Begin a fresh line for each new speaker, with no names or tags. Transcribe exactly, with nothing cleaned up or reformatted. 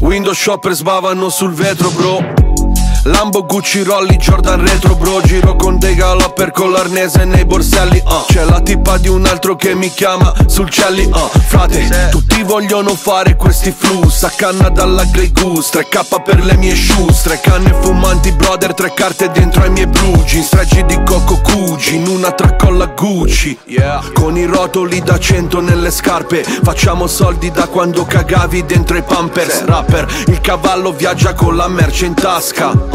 Window shopper sbavano sul vetro, bro. Lambo, Gucci, Rolli, Jordan retro, bro. Giro con dei galopper con l'arnese nei borselli, uh. C'è la tipa di un altro che mi chiama sul celli, uh. Frate, tutti vogliono fare questi flus. A canna dalla Grey Goose, tre K per le mie shoes. Tre canne fumanti, brother, tre carte dentro ai miei blue jeans. Stragi di Coco Gucci, in una tracolla Gucci, yeah. Con i rotoli da cento nelle scarpe. Facciamo soldi da quando cagavi dentro i Pampers. Rapper, il cavallo viaggia con la merce in tasca.